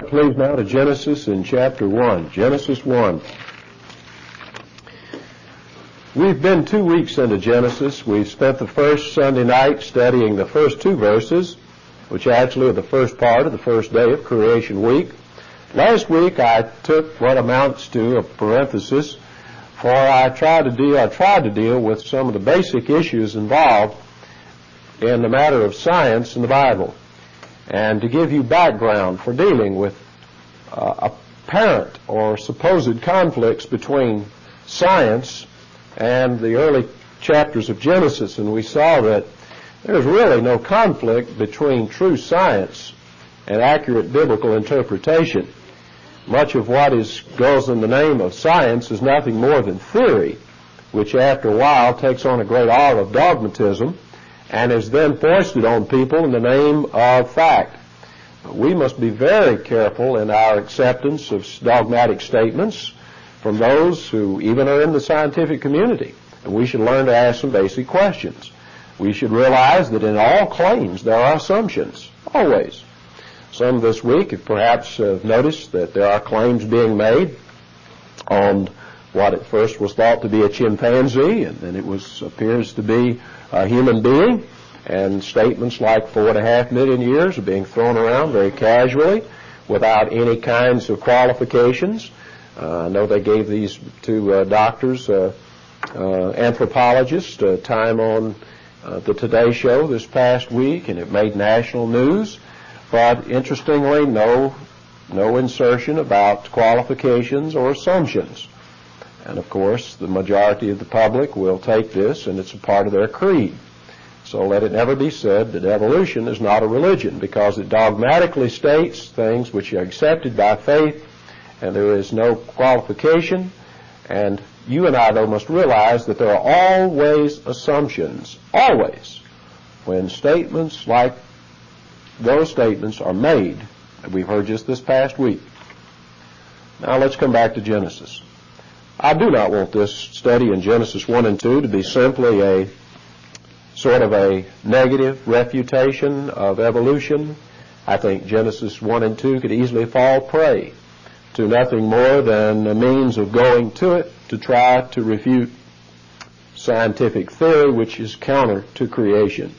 please, now to Genesis in chapter 1. Genesis 1. We've been 2 weeks into Genesis. We've spent the first Sunday night studying the first 2 verses, which actually are the first part of the first day of Creation Week. Last week I took what amounts to a parenthesis, for I tried to deal with some of the basic issues involved in the matter of science in the Bible, and to give you background for dealing with apparent or supposed conflicts between science and the early chapters of Genesis. And we saw that there's really no conflict between true science and accurate biblical interpretation. Much of what goes in the name of science is nothing more than theory, which after a while takes on a great air of dogmatism and is then foisted on people in the name of fact. We must be very careful in our acceptance of dogmatic statements from those who even are in the scientific community. And we should learn to ask some basic questions. We should realize that in all claims there are assumptions, always. Some this week have perhaps noticed that there are claims being made on what at first was thought to be a chimpanzee, and then it appears to be a human being, and statements like 4.5 million years are being thrown around very casually without any kinds of qualifications. I know they gave these two doctors, anthropologists, time on the Today Show this past week, and it made national news. But interestingly, no insertion about qualifications or assumptions. And of course, the majority of the public will take this, and it's a part of their creed. So let it never be said that evolution is not a religion, because it dogmatically states things which are accepted by faith, and there is no qualification. And you and I, though, must realize that there are always assumptions, always, when statements like those statements are made, that we've heard just this past week. Now let's come back to Genesis. I do not want this study in Genesis 1 and 2 to be simply a sort of a negative refutation of evolution. I think Genesis 1 and 2 could easily fall prey to nothing more than a means of going to it to try to refute scientific theory, which is counter to creation.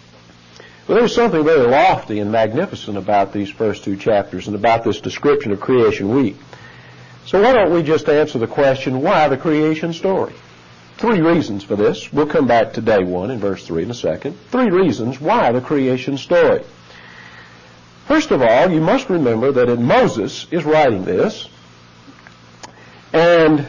But there's something very lofty and magnificent about these first 2 chapters and about this description of Creation Week. So why don't we just answer the question, why the creation story? 3 reasons for this. We'll come back to day 1 in verse 3 in a second. 3 reasons why the creation story. First of all, you must remember that Moses is writing this, and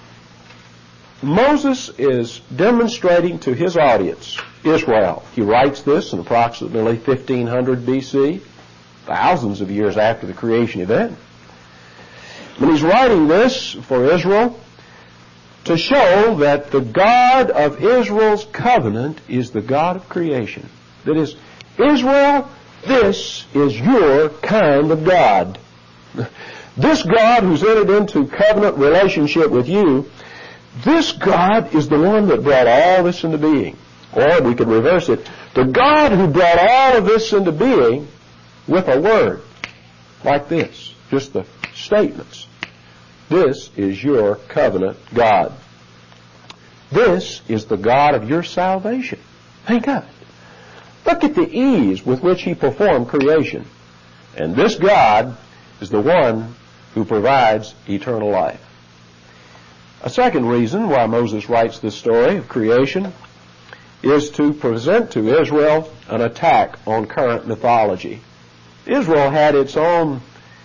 Moses is demonstrating to his audience, Israel. He writes this in approximately 1500 BC, thousands of years after the creation event. And he's writing this for Israel to show that the God of Israel's covenant is the God of creation. That is, Israel, this is your kind of God. This God who's entered into covenant relationship with you, this God is the one that brought all this into being. Or we could reverse it. The God who brought all of this into being with a word like this. Just the statements. This is your covenant God. This is the God of your salvation. Think of it. Look at the ease with which He performed creation. And this God is the one who provides eternal life. A second reason why Moses writes this story of creation is to present to Israel an attack on current mythology. Israel had its own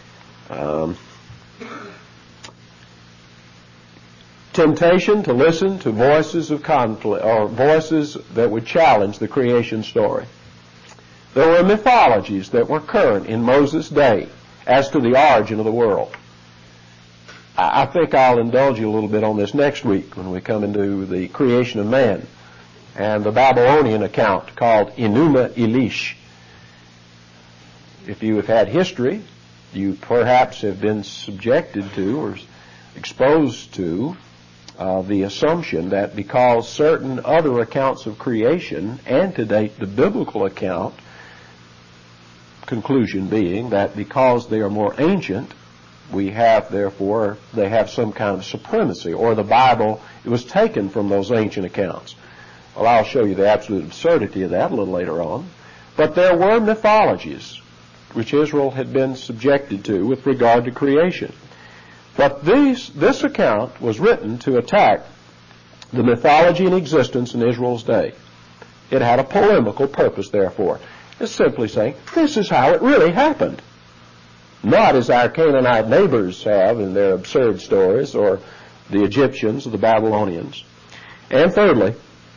temptation to listen to voices of conflict, or voices that would challenge the creation story. There were mythologies that were current in Moses' day as to the origin of the world. I think I'll indulge you a little bit on this next week when we come into the creation of man and the Babylonian account called Enuma Elish. If you have had history, you perhaps have been subjected to or exposed to the assumption that because certain other accounts of creation antedate the biblical account, conclusion being that because they are more ancient, we have, therefore, they have some kind of supremacy, or the Bible, it was taken from those ancient accounts. Well, I'll show you the absolute absurdity of that a little later on. But there were mythologies which Israel had been subjected to with regard to creation. But this account was written to attack the mythology in existence in Israel's day. It had a polemical purpose, therefore. It's simply saying, this is how it really happened. Not as our Canaanite neighbors have in their absurd stories, or the Egyptians or the Babylonians. And thirdly,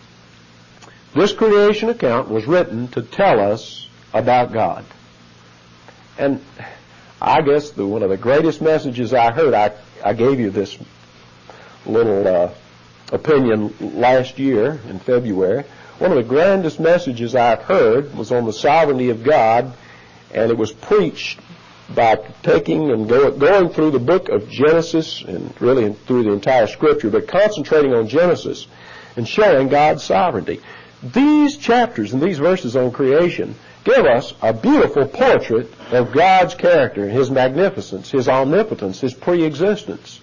this creation account was written to tell us about God. And I guess one of the greatest messages I heard, I gave you this little opinion last year in February. One of the grandest messages I've heard was on the sovereignty of God, and it was preached by taking and going through the book of Genesis, and really through the entire Scripture, but concentrating on Genesis and showing God's sovereignty. These chapters and these verses on creation give us a beautiful portrait of God's character, His magnificence, His omnipotence, His pre-existence.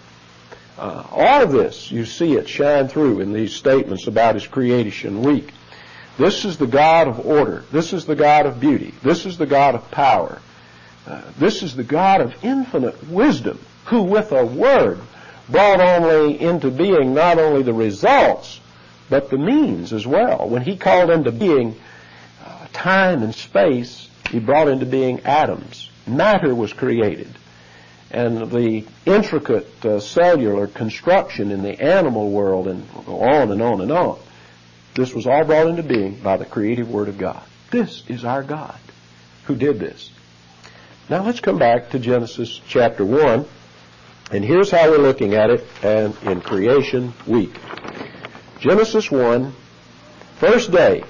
All of this, you see it shine through in these statements about His creation week. This is the God of order. This is the God of beauty. This is the God of power. This is the God of infinite wisdom, who with a word brought only into being not only the results, but the means as well. When He called into being time and space, He brought into being atoms. Matter was created. And the intricate cellular construction in the animal world, and go on and on and on. This was all brought into being by the creative Word of God. This is our God who did this. Now let's come back to Genesis chapter 1, and here's how we're looking at it and in creation week. Genesis 1, first day.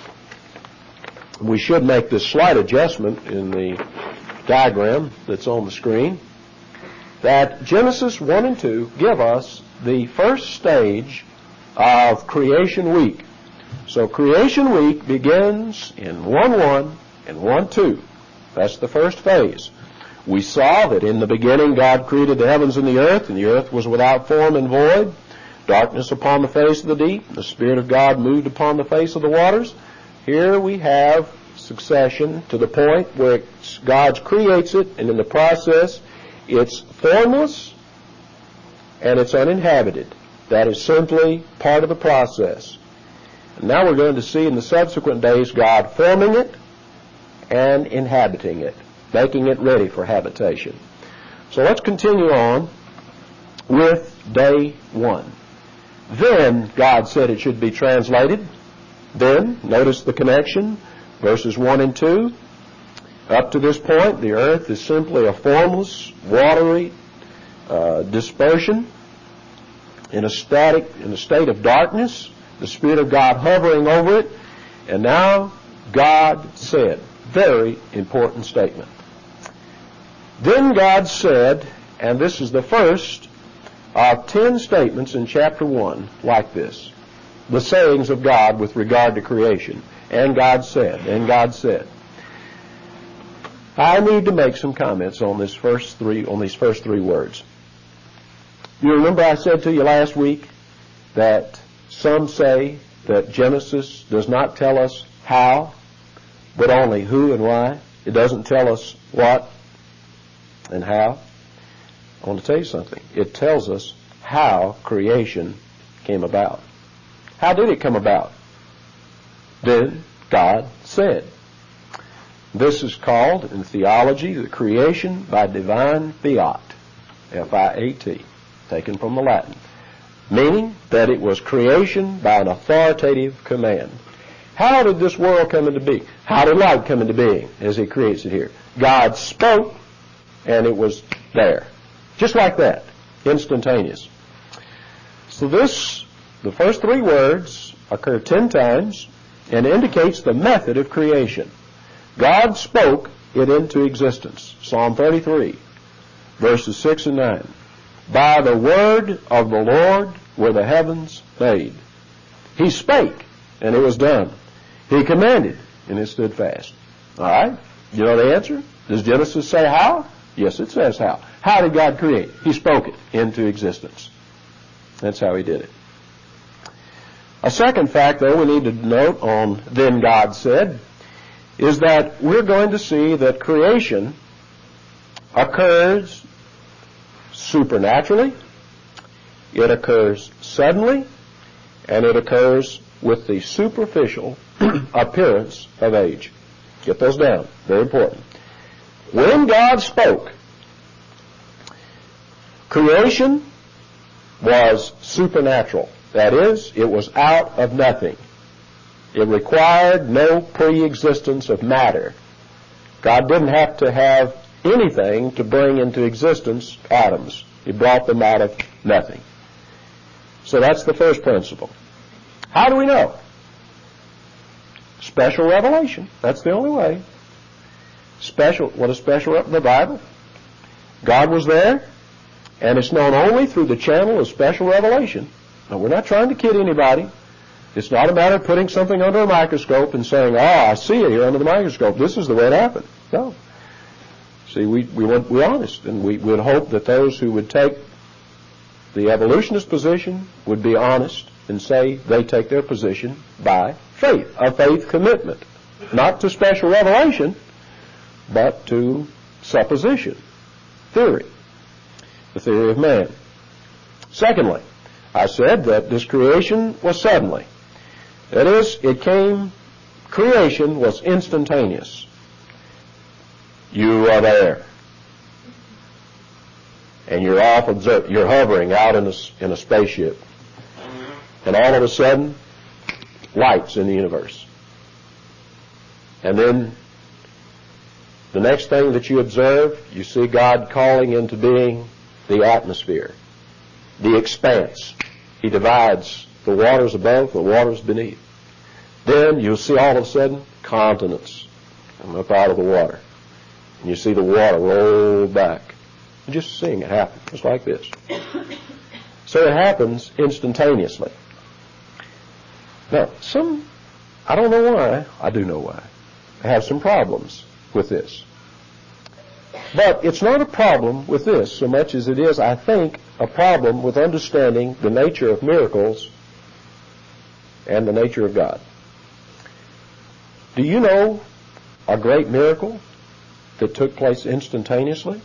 We should make this slight adjustment in the diagram that's on the screen, that Genesis 1 and 2 give us the first stage of creation week. So creation week begins in 1:1 and 1:2. That's the first phase. We saw that in the beginning God created the heavens and the earth was without form and void, darkness upon the face of the deep, the Spirit of God moved upon the face of the waters. Here we have succession to the point where God creates it, and in the process it's formless and it's uninhabited. That is simply part of the process. And now we're going to see in the subsequent days God forming it and inhabiting it, making it ready for habitation. So let's continue on with day 1. Then God said it should be translated. Then, notice the connection, verses 1 and 2. Up to this point, the earth is simply a formless, watery dispersion in a state of darkness, the Spirit of God hovering over it. And now God said, very important statement. Then God said, and this is the first of 10 statements in chapter 1 like this, the sayings of God with regard to creation. And God said, and God said. I need to make some comments on these first three words. You remember I said to you last week that some say that Genesis does not tell us how, but only who and why. It doesn't tell us what and how. I want to tell you something. It tells us how creation came about. How did it come about? Then God said. This is called, in theology, the creation by divine fiat, F-I-A-T, taken from the Latin, meaning that it was creation by an authoritative command. How did this world come into being? How did light come into being as He creates it here? God spoke, and it was there. Just like that, instantaneous. So the first 3 words occur 10 times and indicates the method of creation. God spoke it into existence. Psalm 33, verses 6 and 9. By the word of the Lord were the heavens made. He spake, and it was done. He commanded, and it stood fast. All right? You know the answer? Does Genesis say how? Yes, it says how. How did God create? He spoke it into existence. That's how He did it. A second fact, though, we need to note on Then God Said, is that we're going to see that creation occurs supernaturally, it occurs suddenly, and it occurs with the superficial appearance of age. Get those down. Very important. When God spoke, creation was supernatural. That is, it was out of nothing. It required no pre-existence of matter. God didn't have to have anything to bring into existence atoms. He brought them out of nothing. So that's the first principle. How do we know? Special revelation. That's the only way. What is special in the Bible? God was there, and it's known only through the channel of special revelation. Now, we're not trying to kid anybody. It's not a matter of putting something under a microscope and saying, I see it here under the microscope. This is the way it happened. No. See, we want to be honest, and we would hope that those who would take the evolutionist position would be honest and say they take their position by faith, a faith commitment, not to special revelation, but to supposition, theory, the theory of man. Secondly, I said that this creation was suddenly. That is, creation was instantaneous. You are there. And you're you're hovering out in a spaceship. And all of a sudden, lights in the universe. And then the next thing that you observe, you see God calling into being the atmosphere, the expanse. He divides the waters above, the waters beneath. Then you'll see all of a sudden continents come up out of the water. And you see the water roll back. You're just seeing it happen, just like this. So it happens instantaneously. Now, I don't know why, I do know why, I have some problems with this. But it's not a problem with this so much as it is, I think, a problem with understanding the nature of miracles and the nature of God. Do you know a great miracle that took place instantaneously?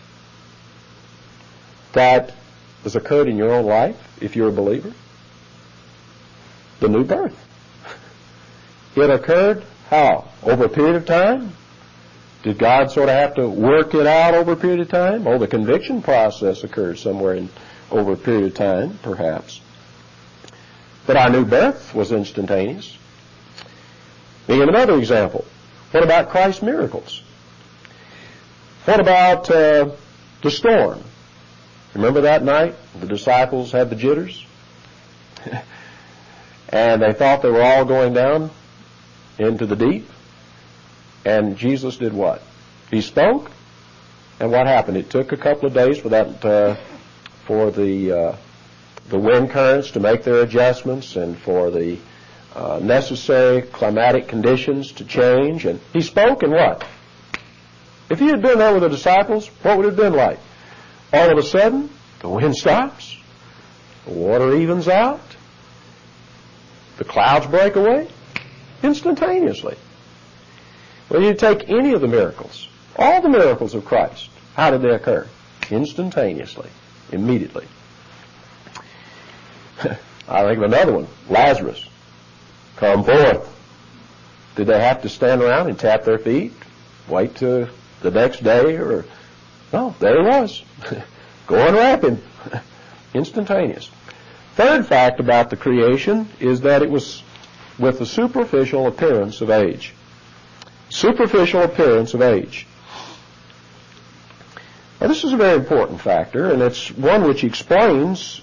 That has occurred in your own life, if you're a believer? The new birth. It occurred how? Over a period of time? Did God sort of have to work it out over a period of time? Oh, the conviction process occurred somewhere over a period of time, perhaps. But our new birth was instantaneous. Let me give another example. What about Christ's miracles? What about the storm? Remember that night the disciples had the jitters? And they thought they were all going down into the deep. And Jesus did what? He spoke, and what happened? It took a couple of days for the wind currents to make their adjustments and for the necessary climatic conditions to change. And he spoke, and what? If he had been there with the disciples, what would it have been like? All of a sudden, the wind stops, the water evens out, the clouds break away instantaneously. Well, you take any of the miracles, all the miracles of Christ, how did they occur? Instantaneously, immediately. I think of another one, Lazarus. Come forth. Did they have to stand around and tap their feet, wait till the next day, or no, there he was. Go unwrap him. Instantaneous. Third fact about the creation is that it was with the superficial appearance of age. Superficial appearance of age. Now, this is a very important factor, and it's one which explains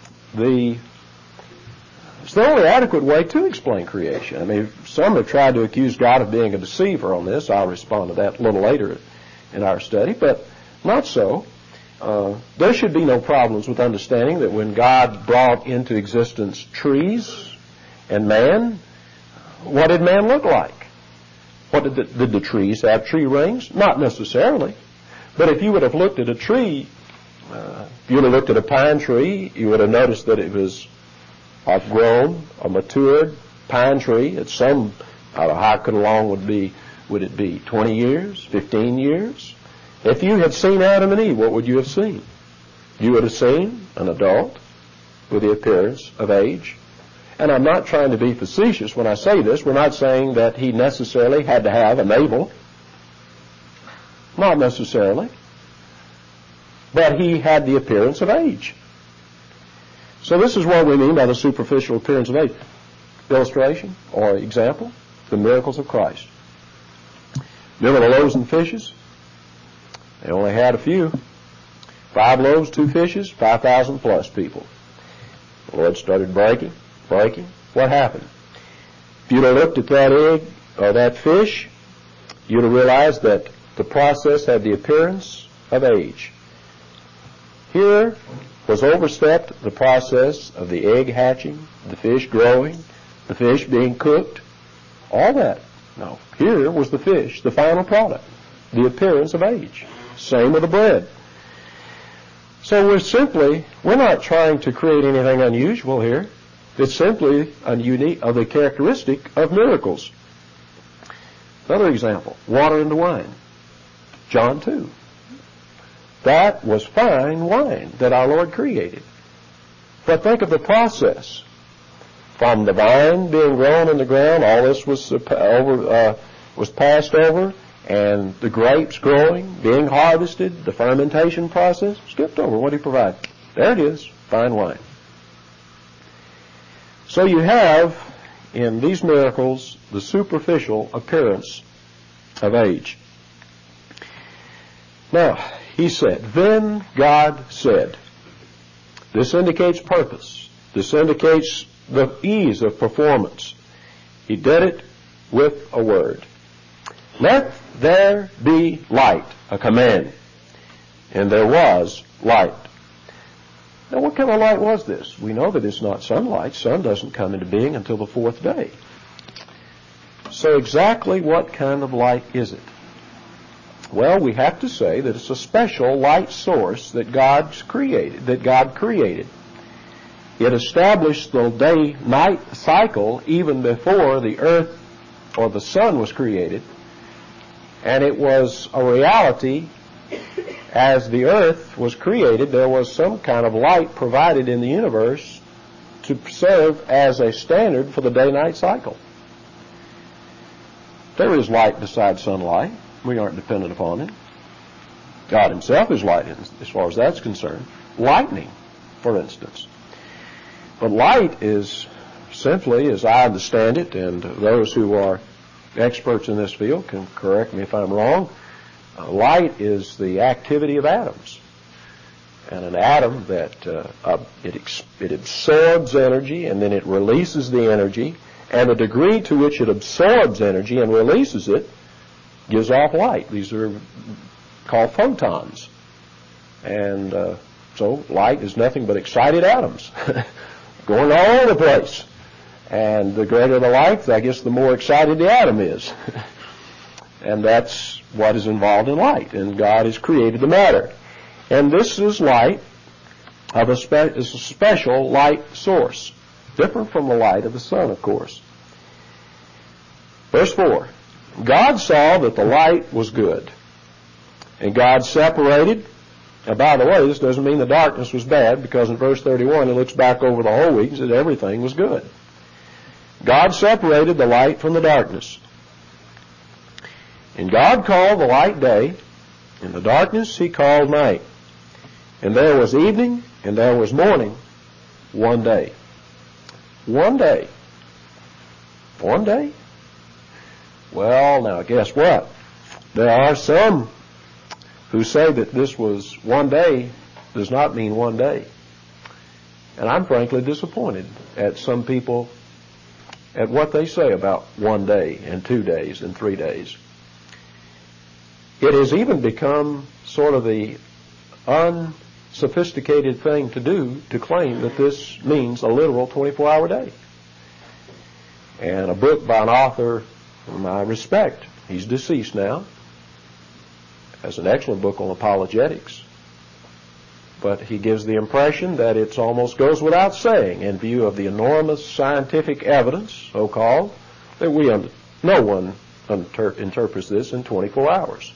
it's the only adequate way to explain creation. I mean, some have tried to accuse God of being a deceiver on this. I'll respond to that a little later in our study, but not so. There should be no problems with understanding that when God brought into existence trees and man, what did man look like? What did the trees have tree rings? Not necessarily. But if you would have looked at a tree, if you would have looked at a pine tree, you would have noticed that it was a grown, a matured pine tree. It's some, how long would it be? 20 years? 15 years? If you had seen Adam and Eve, what would you have seen? You would have seen an adult with the appearance of age. And I'm not trying to be facetious when I say this. We're not saying that he necessarily had to have a navel. Not necessarily. But he had the appearance of age. So this is what we mean by the superficial appearance of age. Illustration or example, the miracles of Christ. Remember the loaves and fishes? They only had a few. 5 loaves, 2 fishes, 5,000 plus people. The Lord started breaking. What happened? If you'd have looked at that egg or that fish, you'd have realized that the process had the appearance of age. Here was overstepped the process of the egg hatching, the fish growing, the fish being cooked, all that. No, here was the fish, the final product, the appearance of age. Same with the bread. So we're not trying to create anything unusual here. It's simply the characteristic of miracles. Another example, water into wine. John 2. That was fine wine that our Lord created. But think of the process. From the vine being grown in the ground, all this was passed over, and the grapes growing, being harvested, the fermentation process, skipped over. What did he provide? There it is, fine wine. So you have, in these miracles, the superficial appearance of age. Now, he said, then God said. This indicates purpose. This indicates the ease of performance. He did it with a word. Let there be light, a command. And there was light. Now, what kind of light was this? We know that it's not sunlight. Sun doesn't come into being until the 4th day. So exactly what kind of light is it? Well, we have to say that it's a special light source that God created. It established the day-night cycle even before the earth or the sun was created. And it was a reality. As the earth was created, there was some kind of light provided in the universe to serve as a standard for the day-night cycle. There is light besides sunlight. We aren't dependent upon it. God himself is light as far as that's concerned. Lightning, for instance. But light is simply, as I understand it, and those who are experts in this field can correct me if I'm wrong, light is the activity of atoms. And an atom that it absorbs energy and then it releases the energy, and the degree to which it absorbs energy and releases it gives off light. These are called photons. And so light is nothing but excited atoms going all over the place. And the greater the light, I guess the more excited the atom is. And that's what is involved in light. And God has created the matter. And this is light of a special light source. Different from the light of the sun, of course. Verse 4. God saw that the light was good. And God separated. And by the way, this doesn't mean the darkness was bad, because in verse 31 it looks back over the whole week and said everything was good. God separated the light from the darkness. And God called the light day, and the darkness he called night. And there was evening, and there was morning, one day. One day. One day? Well, now guess what? There are some who say that this was one day does not mean one day. And I'm frankly disappointed at some people at what they say about 1 day and 2 days and 3 days. It has even become sort of the unsophisticated thing to do to claim that this means a literal 24-hour day. And a book by an author whom I respect He's deceased now. Has an excellent book on apologetics. But he gives the impression that it almost goes without saying, in view of the enormous scientific evidence, so-called, that no one interprets this in 24 hours.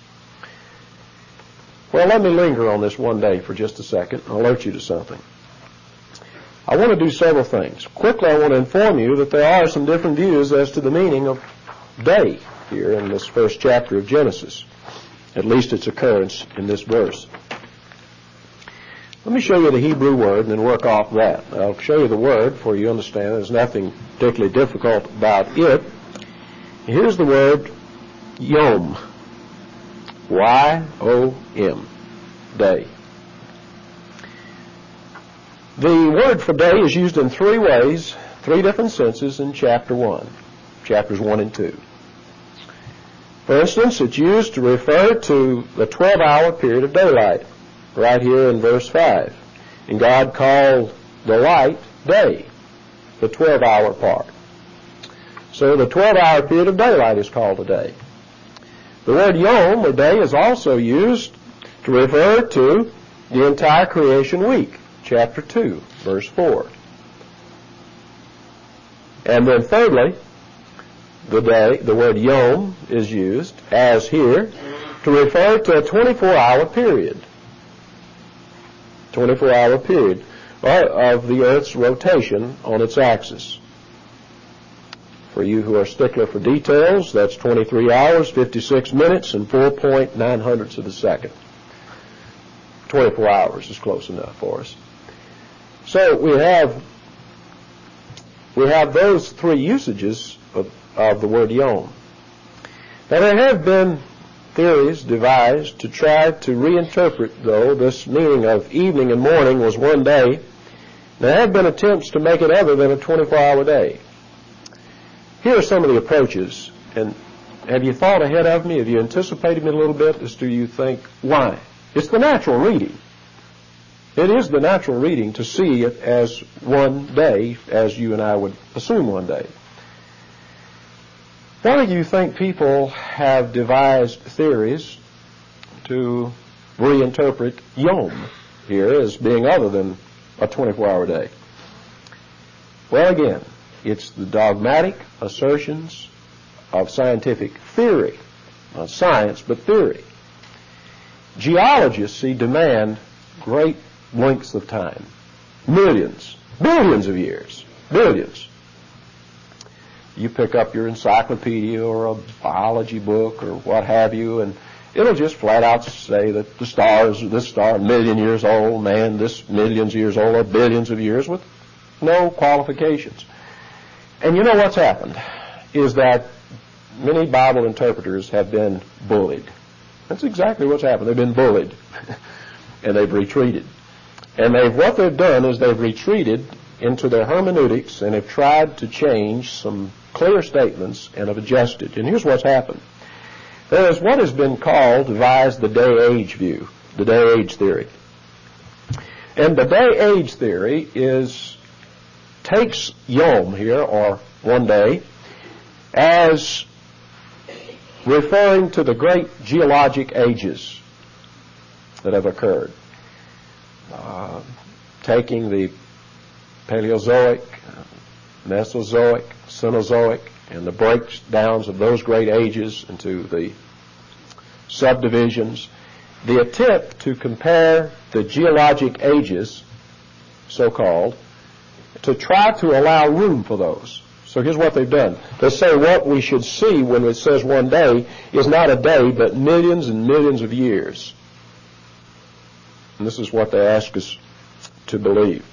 Well, let me linger on this one day for just a second and alert you to something. I want to do several things. Quickly, I want to inform you that there are some different views as to the meaning of day here in this first chapter of Genesis, at least its occurrence in this verse. Let me show you the Hebrew word and then work off that. I'll show you the word for you to understand. There's nothing particularly difficult about it. Here's the word yom. Y-O-M. Day. The word for day is used in three ways, three different senses in chapter 1, chapters 1 and 2. For instance, it's used to refer to the 12-hour period of daylight, right here in verse 5. And God called the light day, the 12-hour part. So the 12-hour period of daylight is called a day. The word yom, or day, is also used to refer to the entire creation week, chapter 2, verse 4. And then thirdly, the word yom is used, as here, to refer to a 24-hour period. 24-hour period of the Earth's rotation on its axis. For you who are stickler for details, that's 23 hours, 56 minutes, and 4.9 of a second. 24 hours is close enough for us. So we have those three usages of the word yom. Now there have been theories devised to try to reinterpret, though, this meaning of evening and morning was one day. There have been attempts to make it other than a 24-hour day. Here are some of the approaches, and have you thought ahead of me? Have you anticipated me a little bit as to you think why? It's the natural reading. It is the natural reading to see it as one day, as you and I would assume one day. Why do you think people have devised theories to reinterpret yom here as being other than a 24-hour day? Well, again, it's the dogmatic assertions of scientific theory, not science, but theory. Geologists, demand great lengths of time, millions, billions of years, billions. You pick up your encyclopedia or a biology book or what have you, and it'll just flat out say that this star is a million years old, man, this millions of years old, or billions of years, with no qualifications. And you know what's happened is that many Bible interpreters have been bullied. That's exactly what's happened. They've been bullied, and they've retreated. And what they've done is they've retreated into their hermeneutics and have tried to change some clear statements and have adjusted. And here's what's happened. There is what has been devised the day-age view, the day-age theory. And the day-age theory takes yom here, or one day, as referring to the great geologic ages that have occurred. Taking the Paleozoic, Mesozoic, Cenozoic, and the breakdowns of those great ages into the subdivisions, the attempt to compare the geologic ages, so-called, to try to allow room for those. So here's what they've done. They say what we should see when it says one day is not a day, but millions and millions of years. And this is what they ask us to believe.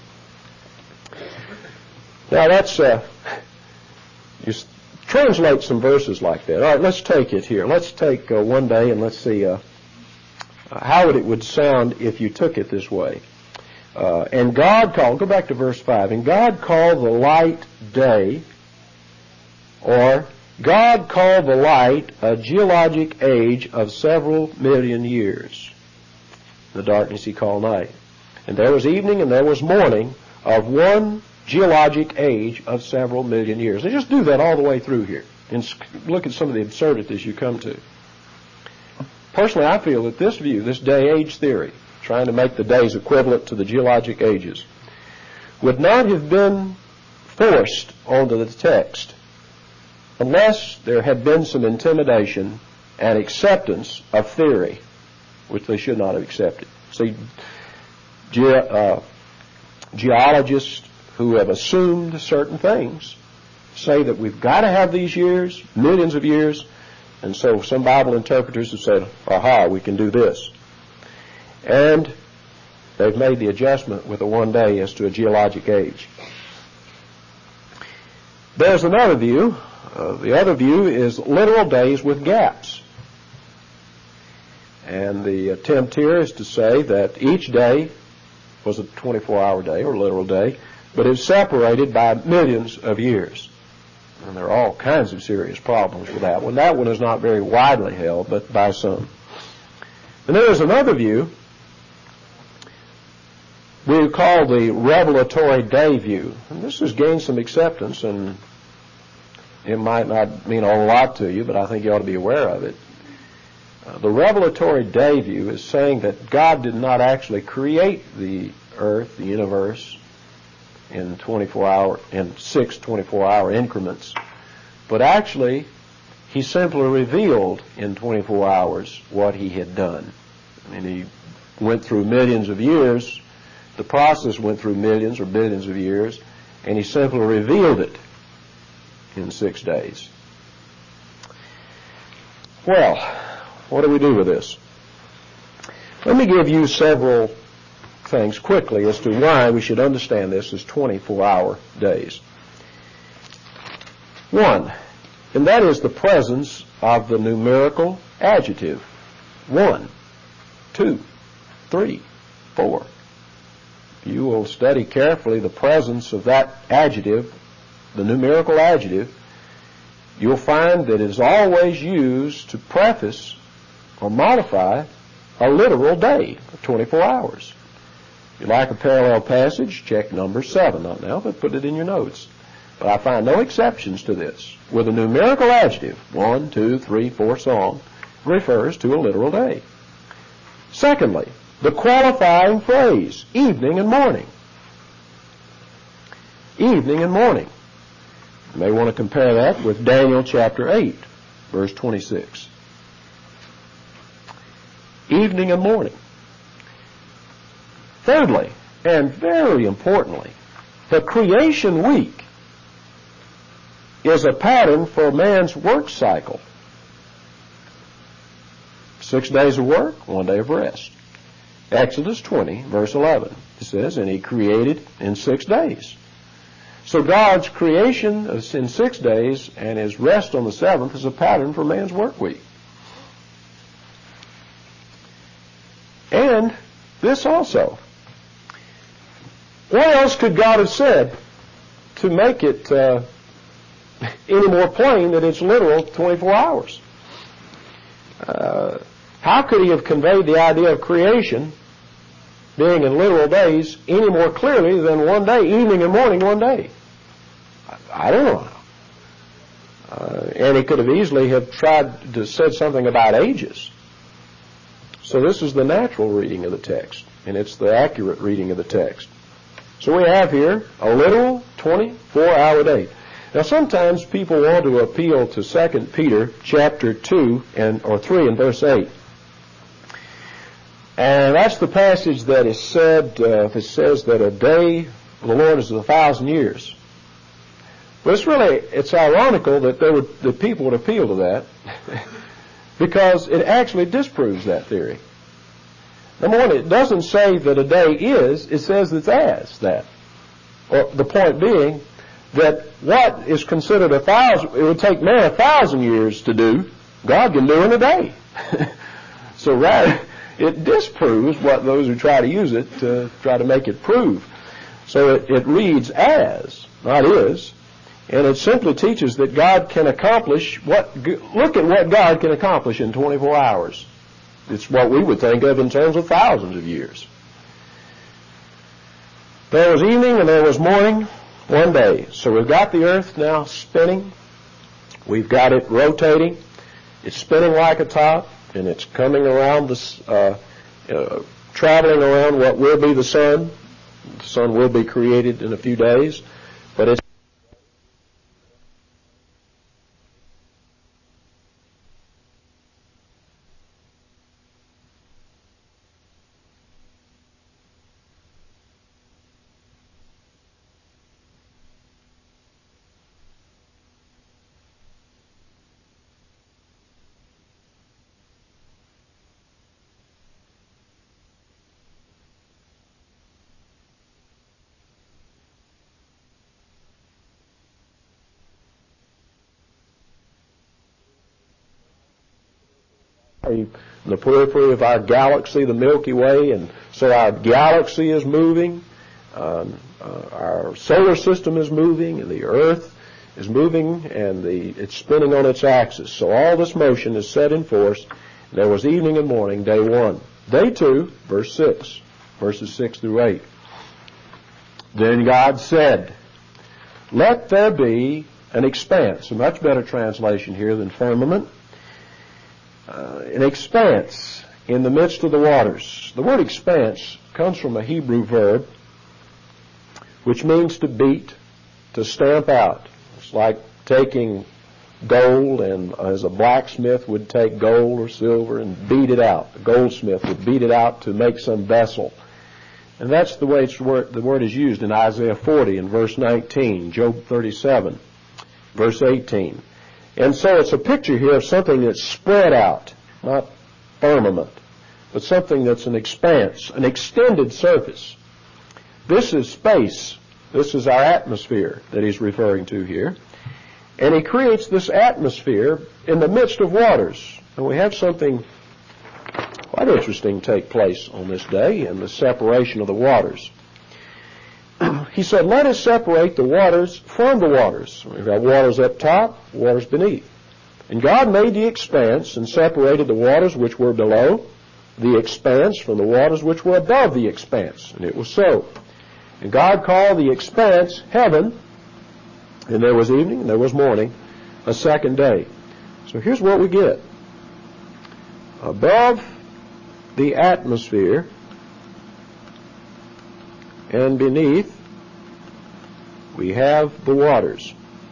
Now that's, you translate some verses like that. All right, let's take it here. Let's take one day and let's see how it would sound if you took it this way. And God called, go back to verse 5, and God called the light day, or God called the light a geologic age of several million years. The darkness he called night. And there was evening and there was morning of one geologic age of several million years. They just do that all the way through here. And look at some of the absurdities you come to. Personally, I feel that this view, this day-age theory, trying to make the days equivalent to the geologic ages, would not have been forced onto the text unless there had been some intimidation and acceptance of theory, which they should not have accepted. See, geologists who have assumed certain things say that we've got to have these years, millions of years, and so some Bible interpreters have said, aha, we can do this. And they've made the adjustment with a one day as to a geologic age. There's another view. The other view is literal days with gaps. And the attempt here is to say that each day was a 24-hour day or literal day, but it's separated by millions of years. And there are all kinds of serious problems with that one. That one is not very widely held, but by some. And there is another view we call the revelatory day view. And this has gained some acceptance, and it might not mean a whole lot to you, but I think you ought to be aware of it. The revelatory day view is saying that God did not actually create the earth, the universe, in 6 24-hour increments, but actually he simply revealed in 24 hours what he had done. I mean, he went through millions of years, the process went through millions or billions of years, and he simply revealed it in 6 days. Well, what do we do with this? Let me give you several things quickly as to why we should understand this as 24-hour days. One, and that is the presence of the numerical adjective. 1, 2, 3, 4. If you will study carefully the presence of that adjective, the numerical adjective, you'll find that it is always used to preface or modify a literal day of 24 hours. If you like a parallel passage, check number 7. Not now, but put it in your notes. But I find no exceptions to this. With a numerical adjective, 1, 2, 3, 4, so on, refers to a literal day. Secondly, the qualifying phrase, evening and morning. Evening and morning. You may want to compare that with Daniel chapter 8, verse 26. Evening and morning. Thirdly, and very importantly, the creation week is a pattern for man's work cycle. 6 days of work, 1 day of rest. Exodus 20, verse 11, it says, and he created in 6 days. So God's creation is in 6 days, and his rest on the 7th is a pattern for man's work week. And this also. What else could God have said to make it any more plain that it's literal 24 hours? How could he have conveyed the idea of creation being in literal days any more clearly than 1 day, evening and morning, 1 day? I don't know how. And he could have easily have tried to say something about ages. So this is the natural reading of the text, and it's the accurate reading of the text. So we have here a literal 24-hour day. Now sometimes people want to appeal to 2 Peter chapter 2 or 3 and verse 8. And that's the passage that is said, that says that a day of the Lord is 1,000 years. But it's ironical that the people would appeal to that because it actually disproves that theory. Number one, it doesn't say that a day is, it says it's as that. Or the point being that what is considered 1,000, it would take man 1,000 years to do, God can do in a day. So rather, it disproves what those who try to use it try to make it prove. So it reads as, not is, and it simply teaches that God can accomplish look at what God can accomplish in 24 hours. It's what we would think of in terms of thousands of years. There was evening and there was morning, 1 day. So we've got the earth now spinning We've got it rotating. It's spinning like a top, and it's coming around this, traveling around what will be the sun. The sun will be created in a few days, but it's the periphery of our galaxy, the Milky Way, and so our galaxy is moving, our solar system is moving, and the Earth is moving, and it's spinning on its axis. So all this motion is set in force. There was evening and morning, day 1. Day 2, verse 6, verses 6 through 8. Then God said, "Let there be an expanse," a much better translation here than firmament, an expanse in the midst of the waters. The word expanse comes from a Hebrew verb which means to beat, to stamp out. It's like taking gold, and as a blacksmith would take gold or silver and beat it out. A goldsmith would beat it out to make some vessel. And that's the way the word is used in Isaiah 40 and verse 19, Job 37, verse 18. And so it's a picture here of something that's spread out, not firmament, but something that's an expanse, an extended surface. This is space. This is our atmosphere that he's referring to here. And he creates this atmosphere in the midst of waters. And we have something quite interesting take place on this day in the separation of the waters. He said, "Let us separate the waters from the waters." We've got waters up top, waters beneath. And God made the expanse and separated the waters which were below the expanse from the waters which were above the expanse. And it was so. And God called the expanse heaven, and there was evening and there was morning, a second day. So here's what we get. Above the atmosphere and beneath, we have the waters.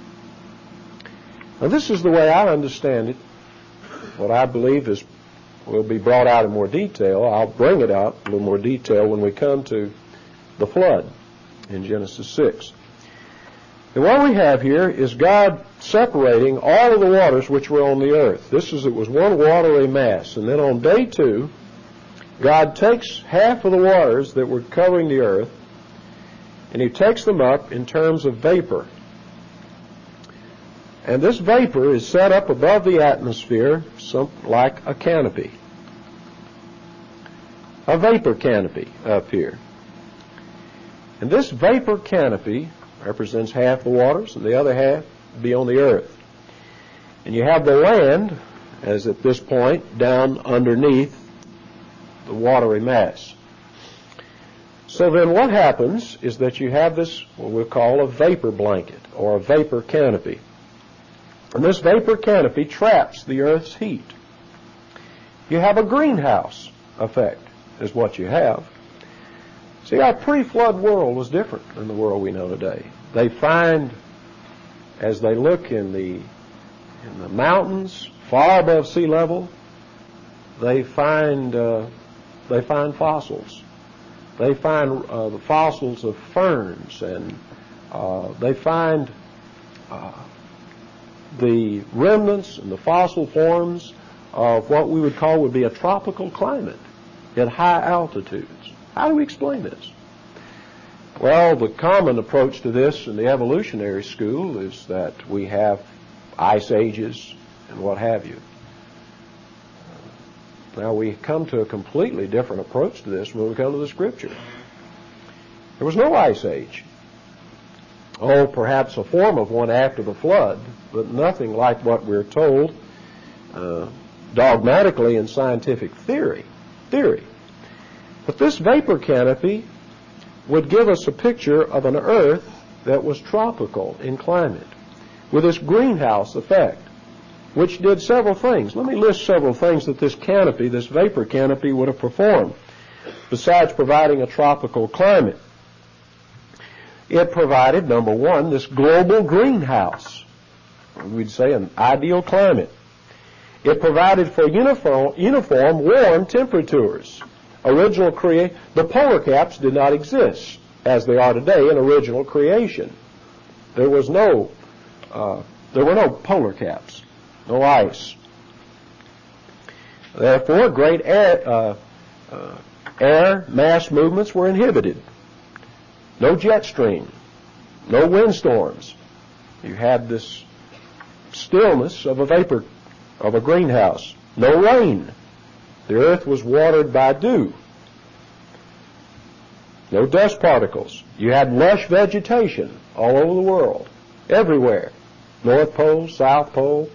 Now this is the way I understand it. What I believe will be brought out in more detail. I'll bring it out in a little more detail when we come to the flood in Genesis 6. And what we have here is God separating all of the waters which were on the earth. It was one watery mass. And then on day 2, God takes half of the waters that were covering the earth, and he takes them up in terms of vapor. And this vapor is set up above the atmosphere, like a canopy. A vapor canopy up here. And this vapor canopy represents half the waters, and the other half be on the earth. And you have the land, as at this point, down underneath the watery mass. So then what happens is that you have this, what we'll call a vapor blanket, or a vapor canopy. And this vapor canopy traps the earth's heat. You have a greenhouse effect, is what you have. See, our pre-flood world was different than the world we know today. They find, as they look in the mountains far above sea level, they find fossils. They find the fossils of ferns, and they find the remnants and the fossil forms of what we would be a tropical climate at high altitudes. How do we explain this? Well, the common approach to this in the evolutionary school is that we have ice ages and what have you. Now we come to a completely different approach to this when we come to the Scripture. There was no ice age. Oh, perhaps a form of one after the flood, but nothing like what we're told dogmatically in scientific theory. But this vapor canopy would give us a picture of an earth that was tropical in climate, with this greenhouse effect. which did several things. Let me list several things that this canopy, this vapor canopy, would have performed, besides providing a tropical climate. It provided, number one, this global greenhouse. We'd say an ideal climate. It provided for uniform warm temperatures. The polar caps did not exist as they are today in original creation. There were no polar caps, no ice. Therefore, great air mass movements were inhibited. No jet stream, no windstorms. You had this stillness of a greenhouse. No rain. The earth was watered by dew. No dust particles. You had lush vegetation all over the world, everywhere. North Pole, South Pole.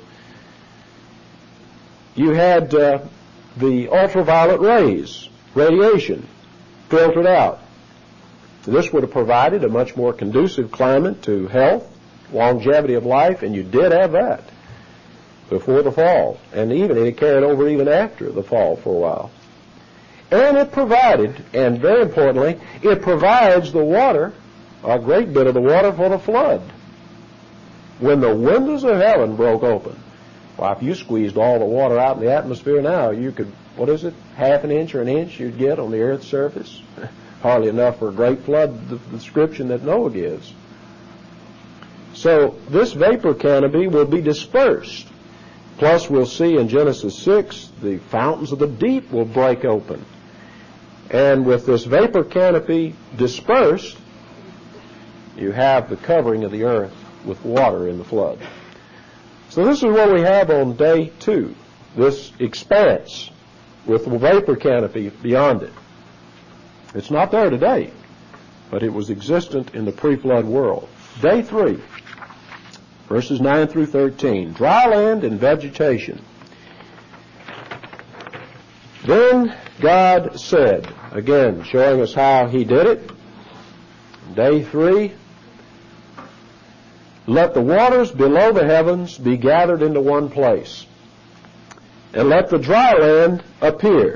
You had the ultraviolet rays, radiation, filtered out. This would have provided a much more conducive climate to health, longevity of life, and you did have that before the fall, and even it carried over even after the fall for a while. And it provided, and very importantly, it provides the water, a great bit of the water for the flood. When the windows of heaven broke open, well, if you squeezed all the water out in the atmosphere now, you could, half an inch or an inch you'd get on the earth's surface? Hardly enough for a great flood, the description that Noah gives. So this vapor canopy will be dispersed. Plus, we'll see in Genesis 6, the fountains of the deep will break open. And with this vapor canopy dispersed, you have the covering of the earth with water in the flood. So this is what we have on day 2, this expanse with the vapor canopy beyond it. It's not there today, but it was existent in the pre-flood world. Day 3. Verses 9 through 13, dry land and vegetation. Then God said, again showing us how he did it, day 3, let the waters below the heavens be gathered into one place, and let the dry land appear.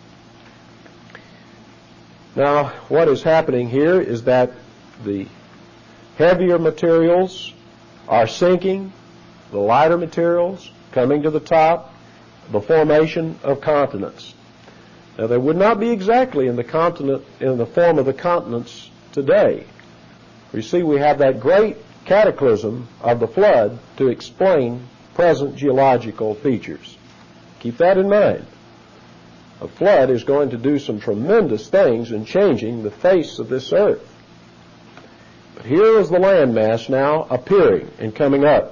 Now, what is happening here is that the heavier materials are sinking, the lighter materials coming to the top, the formation of continents. Now, they would not be exactly in the form of the continents today. You see, we have that great cataclysm of the flood to explain present geological features. Keep that in mind. A flood is going to do some tremendous things in changing the face of this earth. But here is the landmass now appearing and coming up.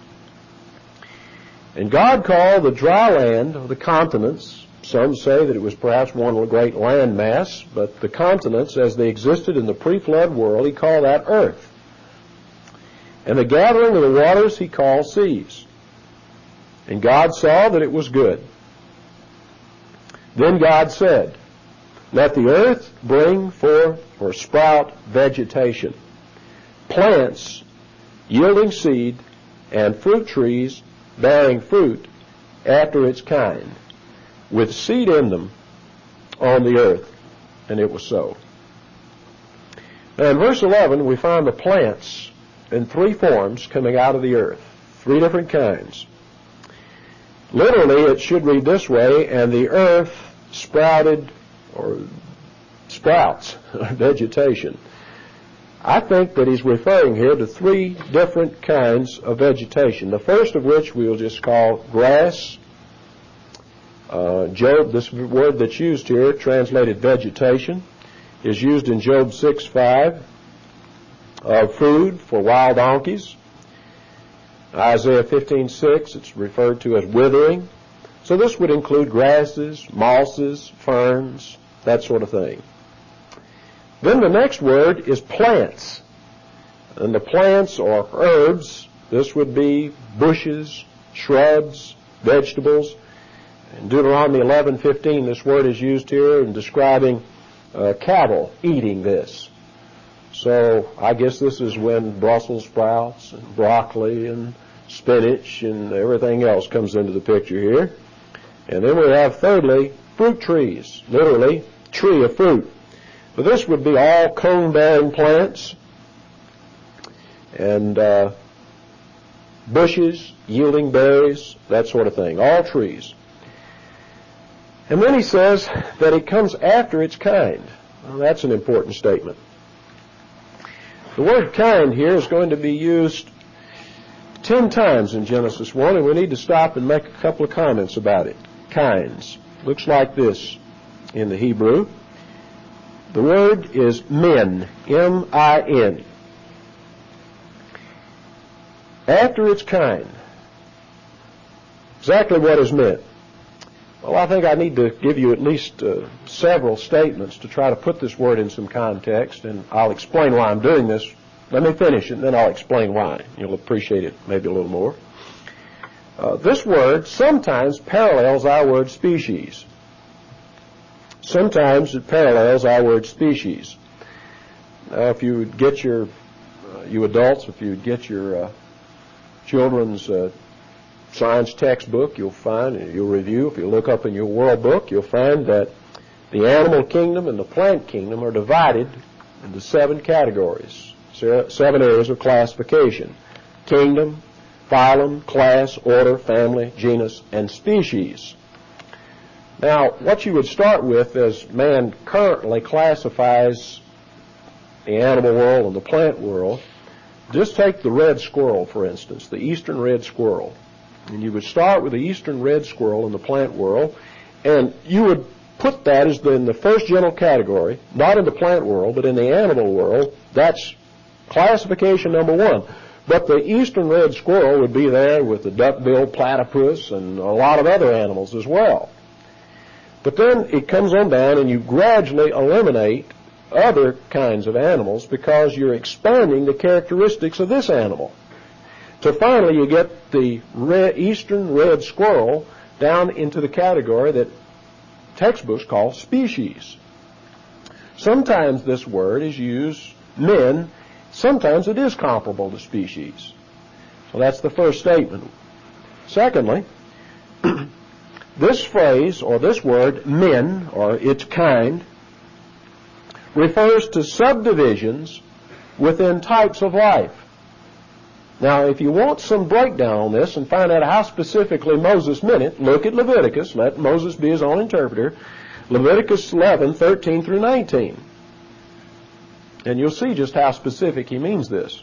And God called the dry land of the continents. Some say that it was perhaps one great landmass, but the continents as they existed in the pre-flood world, he called that earth. And the gathering of the waters he called seas. And God saw that it was good. Then God said, let the earth bring forth or sprout vegetation, plants yielding seed, and fruit trees bearing fruit after its kind, with seed in them on the earth. And it was so. Now in verse 11 we find the plants in 3 forms coming out of the earth, 3 different kinds. Literally it should read this way, and the earth sprouted or sprouts vegetation. I think that he's referring here to 3 different kinds of vegetation. The first of which we will just call grass. Job, this word that's used here, translated vegetation, is used in Job 6:5. Food for wild donkeys. Isaiah 15:6, it's referred to as withering. So this would include grasses, mosses, ferns, that sort of thing. Then the next word is plants. And the plants or herbs, this would be bushes, shrubs, vegetables. In Deuteronomy 11:15, this word is used here in describing cattle eating this. So I guess this is when Brussels sprouts and broccoli and spinach and everything else comes into the picture here. And then we have, thirdly, fruit trees, literally, tree of fruit. But this would be all cone-bearing plants and bushes yielding berries, that sort of thing, all trees. And then he says that it comes after its kind. Well, that's an important statement. The word kind here is going to be used 10 times in Genesis 1, and we need to stop and make a couple of comments about it. Kinds. Looks like this in the Hebrew. The word is min, M-I-N. After its kind. Exactly what is meant? Well, I think I need to give you at least several statements to try to put this word in some context, and I'll explain why I'm doing this. Let me finish it, and then I'll explain why. You'll appreciate it maybe a little more. This word sometimes parallels our word species. Sometimes it parallels our word species. Now, if you would get you adults, if you would get your children's science textbook, you'll find, and you'll review, if you look up in your world book, you'll find that the animal kingdom and the plant kingdom are divided into 7 categories, 7 areas of classification: kingdom, phylum, class, order, family, genus, and species. Now, what you would start with as man currently classifies the animal world and the plant world, just take the red squirrel, for instance, the eastern red squirrel. And you would start with the eastern red squirrel in the plant world, and you would put that as in the first general category, not in the plant world, but in the animal world. That's classification number 1. But the eastern red squirrel would be there with the duck-billed platypus and a lot of other animals as well. But then it comes on down and you gradually eliminate other kinds of animals because you're expanding the characteristics of this animal. So finally you get the eastern red squirrel down into the category that textbooks call species. Sometimes this word is used min, sometimes it is comparable to species. So that's the first statement. Secondly, this phrase or this word min, or its kind, refers to subdivisions within types of life. Now, if you want some breakdown on this and find out how specifically Moses meant it, look at Leviticus. Let Moses be his own interpreter. Leviticus 11:13 through 19. And you'll see just how specific he means this.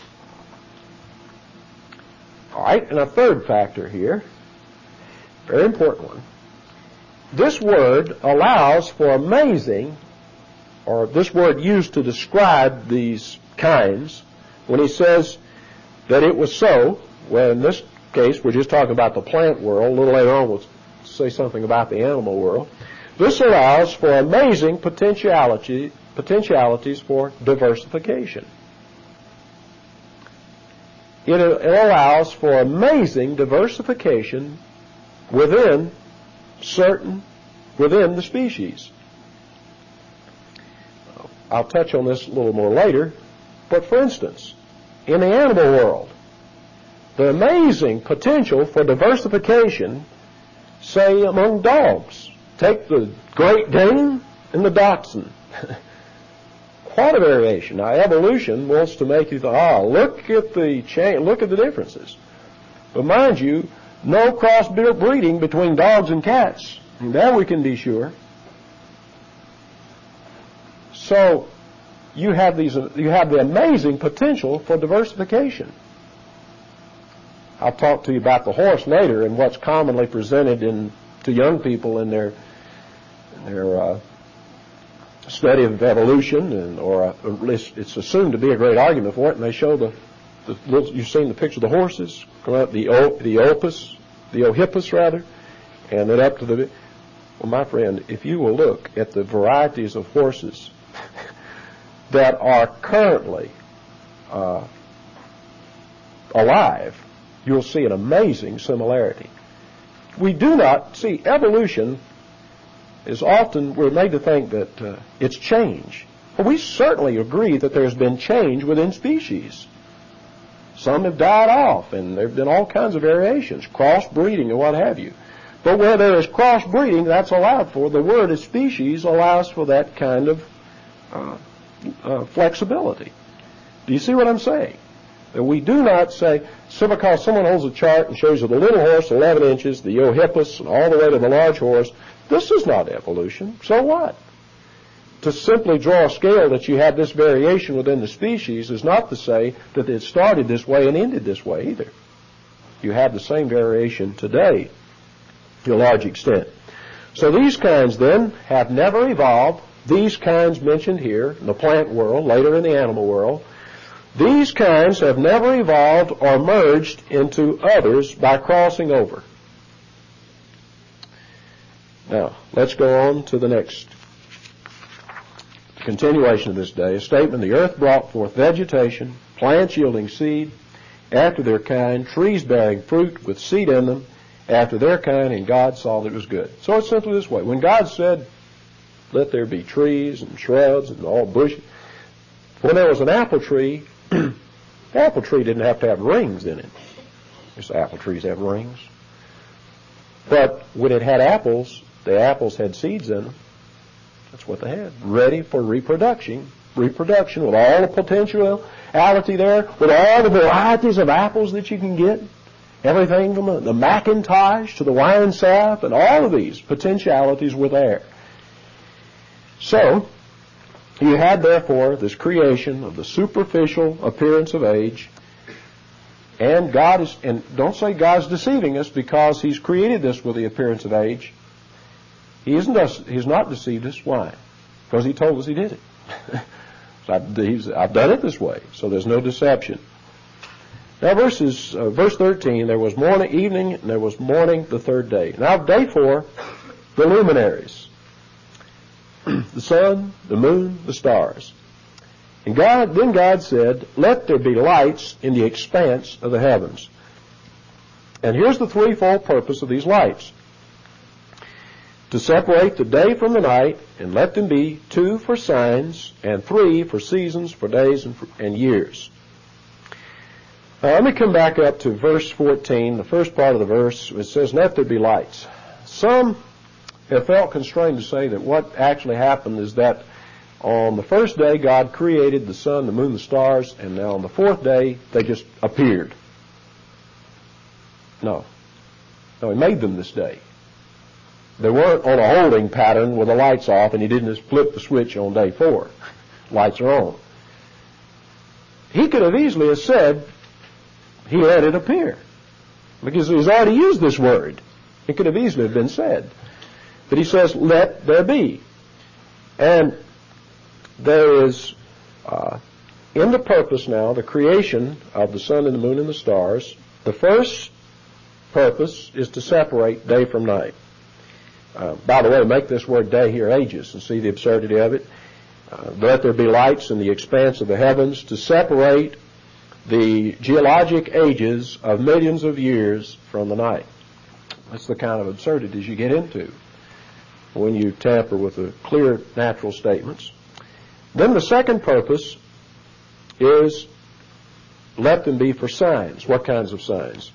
All right, and a third factor here, very important one. This word allows for amazing, or this word used to describe these kinds, when he says that it was so, well, in this case, we're just talking about the plant world. A little later on, we'll say something about the animal world. This allows for amazing potentialities for diversification. It allows for amazing diversification within the species. I'll touch on this a little more later, but for instance, in the animal world, the amazing potential for diversification, say among dogs. Take the Great Dane and the Dachshund. Quite a variation. Now, evolution wants to make you think, look at the differences. But mind you, no cross-breeding between dogs and cats. And that we can be sure. So, you have the amazing potential for diversification. I'll talk to you about the horse later and what's commonly presented to young people in their study of evolution, or at least it's assumed to be a great argument for it. And they show you've seen the picture of the horses, the Ohippus rather, and then up to the. Well, my friend, if you will look at the varieties of horses that are currently alive, you'll see an amazing similarity. We do not see evolution is often, we're made to think that it's change. Well, we certainly agree that there's been change within species. Some have died off, and there have been all kinds of variations, crossbreeding and what have you. But where there is crossbreeding, that's allowed for. The word species allows for that kind of flexibility. Do you see what I'm saying? That we do not say, so because someone holds a chart and shows you the little horse, 11 inches, the Eohippus, and all the way to the large horse, this is not evolution. So what? To simply draw a scale that you have this variation within the species is not to say that it started this way and ended this way either. You have the same variation today to a large extent. So these kinds then have never evolved. These kinds mentioned here in the plant world, later in the animal world, these kinds have never evolved or merged into others by crossing over. Now, let's go on to the next continuation of this day. A statement: the earth brought forth vegetation, plants yielding seed after their kind, trees bearing fruit with seed in them after their kind, and God saw that it was good. So it's simply this way. When God said, let there be trees and shrubs and all bushes, when there was an apple tree, the apple tree didn't have to have rings in it. Yes, apple trees have rings. But when it had apples, the apples had seeds in them. That's what they had. Ready for reproduction. Reproduction with all the potentiality there, with all the varieties of apples that you can get. Everything from the Macintosh to the wine sap, and all of these potentialities were there. So, you had, therefore, this creation of the superficial appearance of age, and God is, and don't say God's deceiving us because He's created this with the appearance of age. He's not deceived us. Why? Because He told us He did it. I've done it this way, so there's no deception. Now, verse 13, there was morning, evening, and there was morning the third day. Now, day 4, the luminaries. The sun, the moon, the stars. And then God said, let there be lights in the expanse of the heavens. And here's the threefold purpose of these lights: to separate the day from the night, and let them be 2 for signs, and 3 for seasons, for days, and years. Now, let me come back up to verse 14, the first part of the verse. It says, let there be lights. Some have felt constrained to say that what actually happened is that on the first day God created the sun, the moon, the stars, and now on the fourth day they just appeared. No, He made them this day. They weren't on a holding pattern with the lights off, and He didn't just flip the switch on day 4. Lights are on. He could have easily have said, He let it appear, because He's already used this word. It could have easily been said. But He says, let there be. And there is, in the purpose now, the creation of the sun and the moon and the stars, the first purpose is to separate day from night. By the way, make this word day here ages and see the absurdity of it. Let there be lights in the expanse of the heavens to separate the geologic ages of millions of years from the night. That's the kind of absurdities you get into when you tamper with the clear natural statements. Then the second purpose is let them be for signs. What kinds of signs?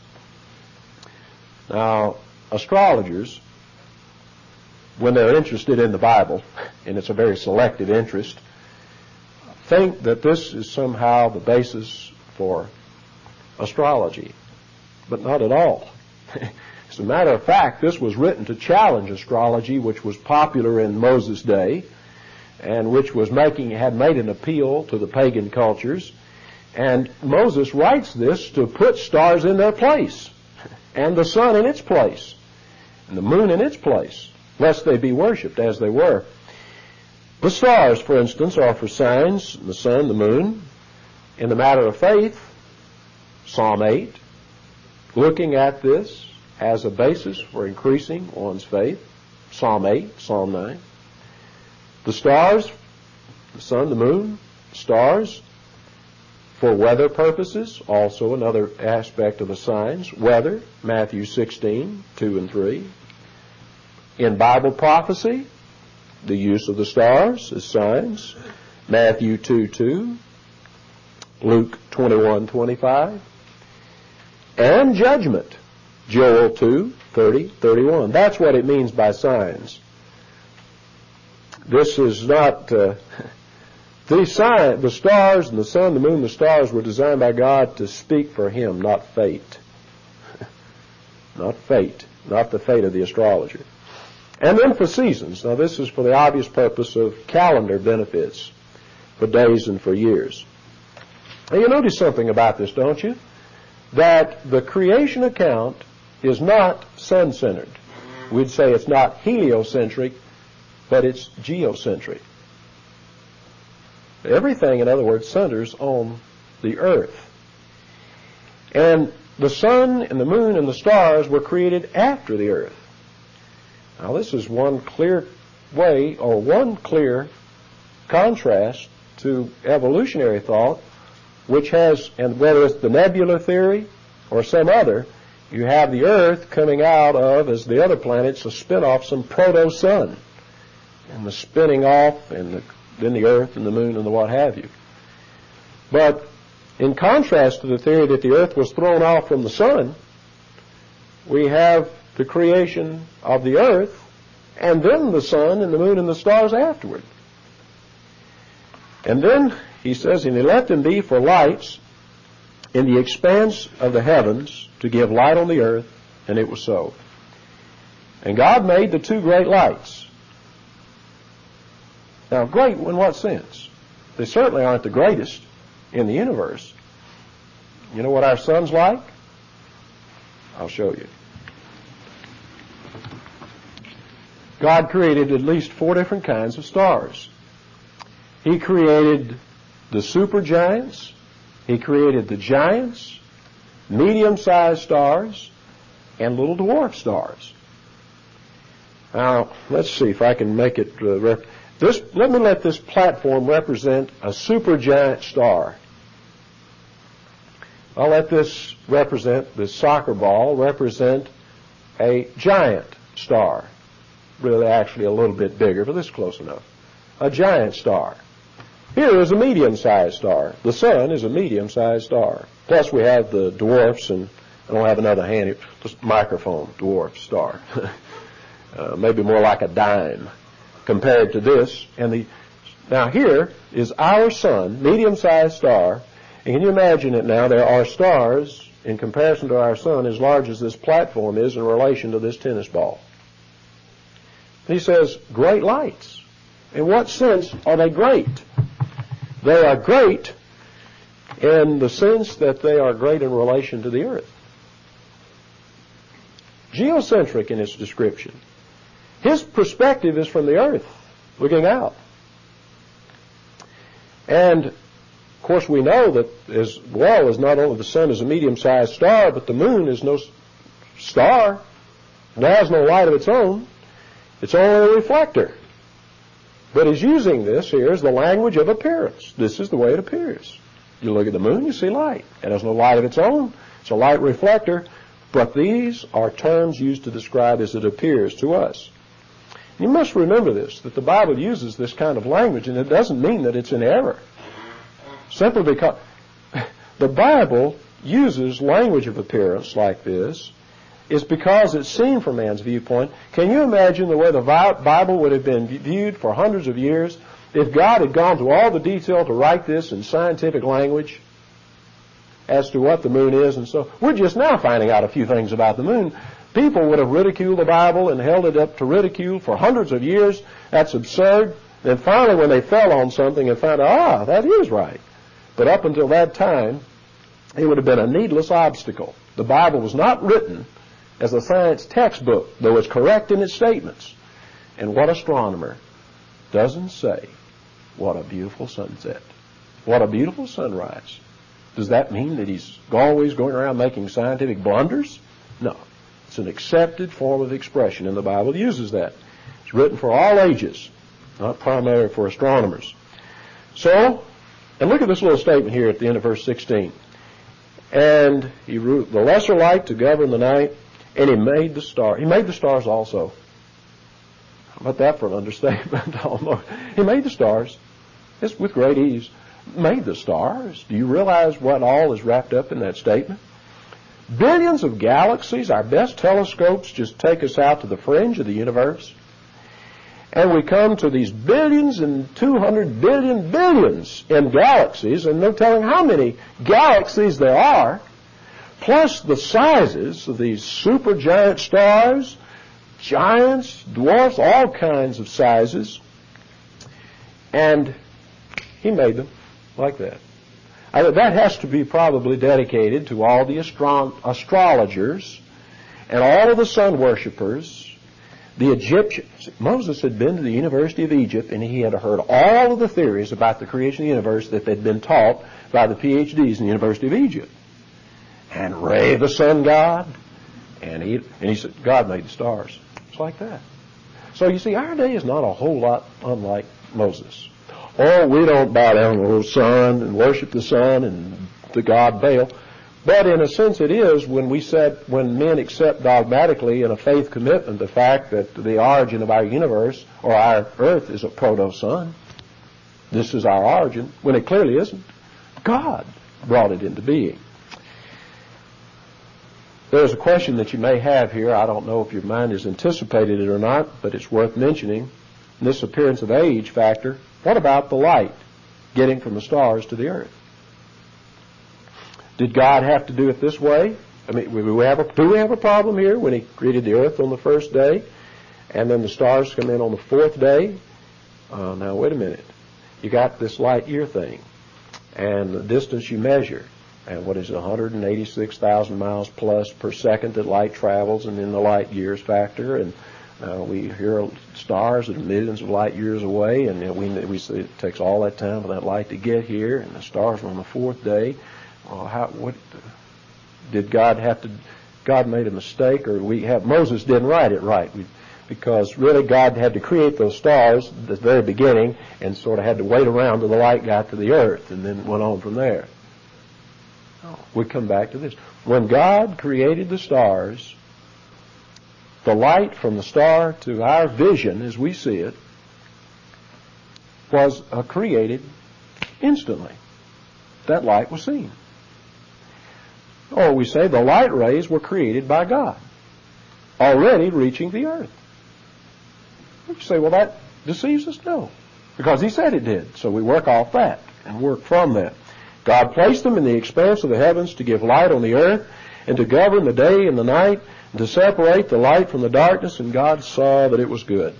Now, astrologers, when they're interested in the Bible, and it's a very selective interest, think that this is somehow the basis for astrology, but not at all. As a matter of fact, this was written to challenge astrology, which was popular in Moses' day, and which had made an appeal to the pagan cultures. And Moses writes this to put stars in their place, and the sun in its place, and the moon in its place, lest they be worshipped as they were. The stars, for instance, are for signs, the sun, the moon. In the matter of faith, Psalm 8, looking at this as a basis for increasing one's faith. Psalm 8, Psalm 9. The stars, the sun, the moon, stars, for weather purposes, also another aspect of the signs. Weather, Matthew 16, 2 and 3. In Bible prophecy, the use of the stars as signs. Matthew 2, 2. Luke 21, 25. and judgment. Joel 2:30-31. That's what it means by signs. This is not... the stars and the sun, the moon, the stars were designed by God to speak for Him, not fate. Not fate. Not the fate of the astrologer. And then for seasons. Now this is for the obvious purpose of calendar benefits, for days and for years. Now you notice something about this, don't you? That the creation account is not sun-centered. We'd say it's not heliocentric, but it's geocentric. Everything, in other words, centers on the earth. And the sun and the moon and the stars were created after the earth. Now this is one clear way, or one clear contrast to evolutionary thought, which has, and whether it's the nebula theory or some other, you have the earth coming out of, as the other planets, a spin-off, some proto-sun. And the spinning off, and then the earth and the moon and the what have you. But in contrast to the theory that the earth was thrown off from the sun, we have the creation of the earth and then the sun and the moon and the stars afterward. And then he says, and he let them be for lights in the expanse of the heavens to give light on the earth, and it was so. And God made the two great lights. Now, great in what sense? They certainly aren't the greatest in the universe. You know what our sun's like? I'll show you. God created at least 4 different kinds of stars. He created the supergiants. He created the giants, medium-sized stars, and little dwarf stars. Now, let's see if I can make it... let me let this platform represent a supergiant star. I'll let this soccer ball represent a giant star. Really, actually a little bit bigger, but this is close enough. A giant star. Here is a medium-sized star. The sun is a medium-sized star. Plus we have the dwarfs, and I don't have another handy, just microphone, dwarf star. Maybe more like a dime compared to this. Now here is our sun, medium-sized star, and can you imagine it now? There are stars in comparison to our sun as large as this platform is in relation to this tennis ball. He says, great lights. In what sense are they great? They are great in the sense that they are great in relation to the earth. Geocentric in its description. His perspective is from the earth, looking out. And, of course, we know that as well as not only the sun is a medium-sized star, but the moon is no star. It has no light of its own. It's only a reflector. But he's using this here as the language of appearance. This is the way it appears. You look at the moon, you see light. It has no light of its own. It's a light reflector. But these are terms used to describe as it appears to us. You must remember this, that the Bible uses this kind of language, and it doesn't mean that it's in error. Simply because the Bible uses language of appearance like this is because it's seen from man's viewpoint. Can you imagine the way the Bible would have been viewed for hundreds of years if God had gone to all the detail to write this in scientific language as to what the moon is? And so we're just now finding out a few things about the moon. People would have ridiculed the Bible and held it up to ridicule for hundreds of years. That's absurd. Then finally when they fell on something and found out, that is right. But up until that time, it would have been a needless obstacle. The Bible was not written as a science textbook, though it's correct in its statements. And what astronomer doesn't say, what a beautiful sunset, what a beautiful sunrise? Does that mean that he's always going around making scientific blunders? No. It's an accepted form of expression, and the Bible uses that. It's written for all ages, not primarily for astronomers. So, and look at this little statement here at the end of verse 16. And he ruled the lesser light to govern the night, and he made the star. He made the stars also. How about that for an understatement? Almost. He made the stars. It's with great ease. Made the stars. Do you realize what all is wrapped up in that statement? Billions of galaxies. Our best telescopes just take us out to the fringe of the universe. And we come to these billions and 200 billion billions in galaxies, and no telling how many galaxies there are, plus the sizes of these supergiant stars, giants, dwarfs, all kinds of sizes. And he made them like that. That has to be probably dedicated to all the astrologers and all of the sun worshipers, the Egyptians. Moses had been to the University of Egypt, and he had heard all of the theories about the creation of the universe that had been taught by the PhDs in the University of Egypt. And Re, the sun god, and he said, God made the stars. It's like that. So you see, our day is not a whole lot unlike Moses. Oh, we don't bow down to the sun and worship the sun and the god Baal. But in a sense it is when men accept dogmatically in a faith commitment the fact that the origin of our universe or our earth is a proto-sun. This is our origin, when it clearly isn't. God brought it into being. There's a question that you may have here. I don't know if your mind has anticipated it or not, but it's worth mentioning. This appearance of age factor. What about the light getting from the stars to the earth? Did God have to do it this way? I mean, do we have a problem here when he created the earth on the first day and then the stars come in on the fourth day? Now, wait a minute. You got this light year thing and the distance you measure. And what is it, 186,000 miles plus per second that light travels, and then the light years factor. And we hear stars that are millions of light years away, and we see it takes all that time for that light to get here, and the stars are on the fourth day. What did God have to? God made a mistake, or Moses didn't write it right, because really God had to create those stars at the very beginning, and sort of had to wait around till the light got to the earth, and then went on from there. We come back to this. When God created the stars, the light from the star to our vision as we see it was created instantly. That light was seen. Or we say the light rays were created by God, already reaching the earth. You say, well, that deceives us? No, because he said it did. So we work off that and work from that. God placed them in the expanse of the heavens to give light on the earth and to govern the day and the night and to separate the light from the darkness, and God saw that it was good.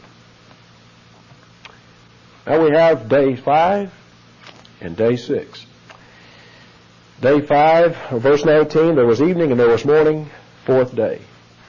Now we have day 5 and day 6. Day 5, verse 19, there was evening and there was morning, fourth day.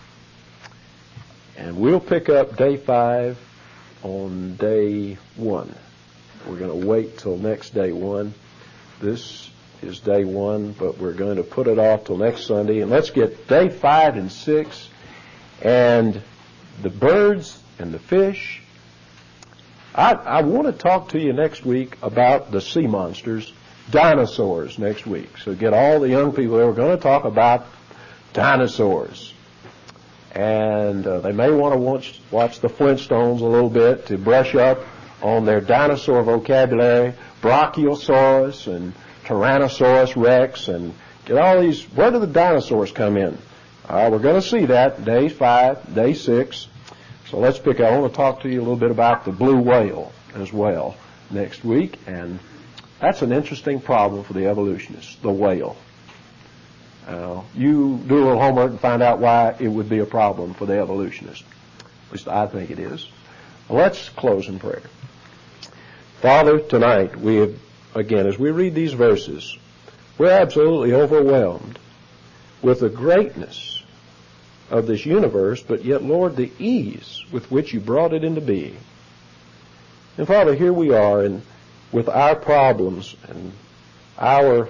And we'll pick up day 5 on day 1. We're going to wait till next day 1. This is day 1, but we're going to put it off till next Sunday. And let's get day 5 and 6 and the birds and the fish. I want to talk to you next week about the sea monsters, dinosaurs next week. So get all the young people there. We're going to talk about dinosaurs. And they may want to watch the Flintstones a little bit to brush up on their dinosaur vocabulary, Brachiosaurus and Tyrannosaurus Rex, and get all these. Where do the dinosaurs come in? We're going to see that day 5, day 6. So let's pick up. I want to talk to you a little bit about the blue whale as well next week, and that's an interesting problem for the evolutionists, the whale. You do a little homework and find out why it would be a problem for the evolutionists. At least I think it is. Well, let's close in prayer. Father, tonight we have, again, as we read these verses, we're absolutely overwhelmed with the greatness of this universe, but yet, Lord, the ease with which you brought it into being. And Father, here we are, and with our problems and our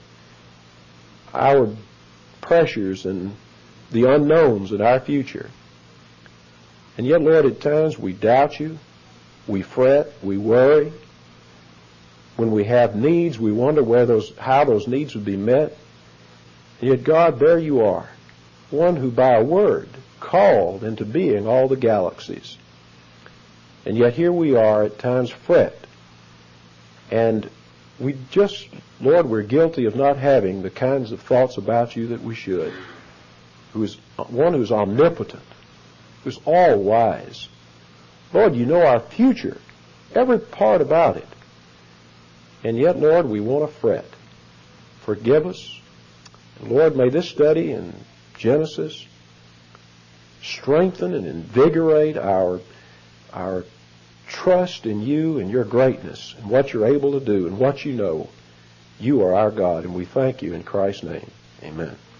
pressures and the unknowns in our future. And yet, Lord, at times we doubt you, we fret, we worry. When we have needs, we wonder how those needs would be met. And yet, God, there you are, one who by a word called into being all the galaxies. And yet here we are at times fret and Lord, we're guilty of not having the kinds of thoughts about you that we should. Who's omnipotent, who's all wise. Lord, you know our future, every part about it. And yet, Lord, we want to fret. Forgive us. And Lord, may this study in Genesis strengthen and invigorate our trust in you and your greatness and what you're able to do and what you know. You are our God, and we thank you in Christ's name. Amen.